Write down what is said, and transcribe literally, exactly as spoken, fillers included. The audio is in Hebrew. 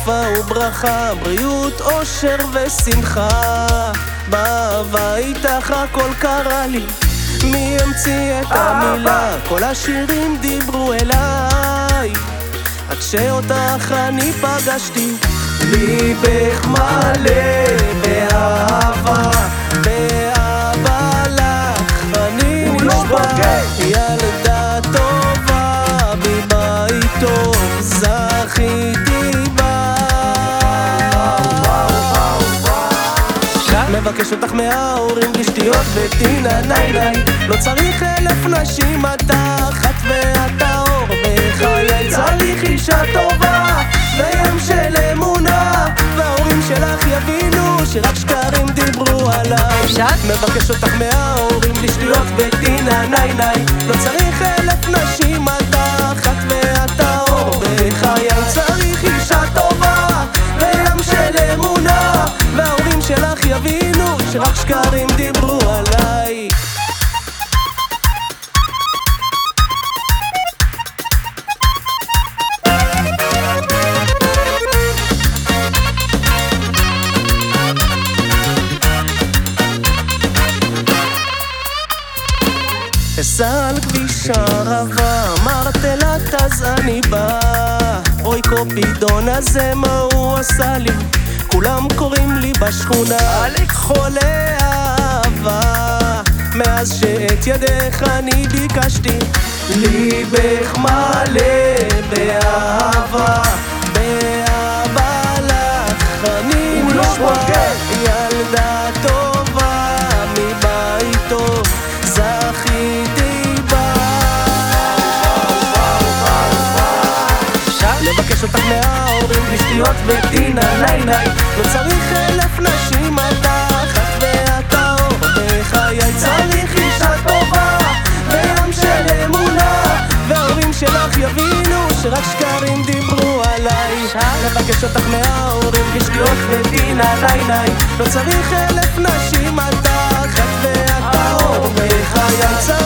שפע וברכה, בריאות, אושר ושמחה. באהבה איתך הכל קרה לי, מי המציא את המילה? כל השירים דיברו אליי, עד שאותך אני פגשתי. ליבך מלא באהבה, באהבה לך אני נשבע. ילדה טובה מבית טוב, זכיתי בה. מבקש אותך מההורים בלי שטויות וטינה ניי ניי. לא צריך אלף נשים, אתה אחת ואת האור בחיי. צריך אישה טובה וים של אמונה, וההורים שלך יבינו שרק שקרים דיברו עליי. מבקש אותך מההורים בלי שטויות וטינה ניי ניי. לא צריך אלף נשים, אתה אחת ואת האור בחיי. צריך אישה טובה וים של אמונה, וההורים שלך יבינו שרק שקרים דיברו עליי. אסע על כביש הערבה, אמרת אלת אז אני בא. אוי קופידון הזה מה הוא עשה לי, כולם קוראים לי בשכונה חולה אהבה. מאז שאת ידך אני ביקשתי, ליבך מלא באהבה, באהבה לך אני נשבע. ילדה טובה מבית טוב, זכיתי בה. לבקש אותך מההורים בלי שטויות וטינה ניי ניי. לא צריך אלף נשים, אתה אחת ואת האור בחיי. צריך אישה טובה וים של אמונה, וההורים שלך יבינו שרק שקרים דיברו עליי. לבקש אותך מההורים בלי שטויות וטינה ניי ניי. לא צריך אלף נשים, אתה אחת ואת האור בחיי.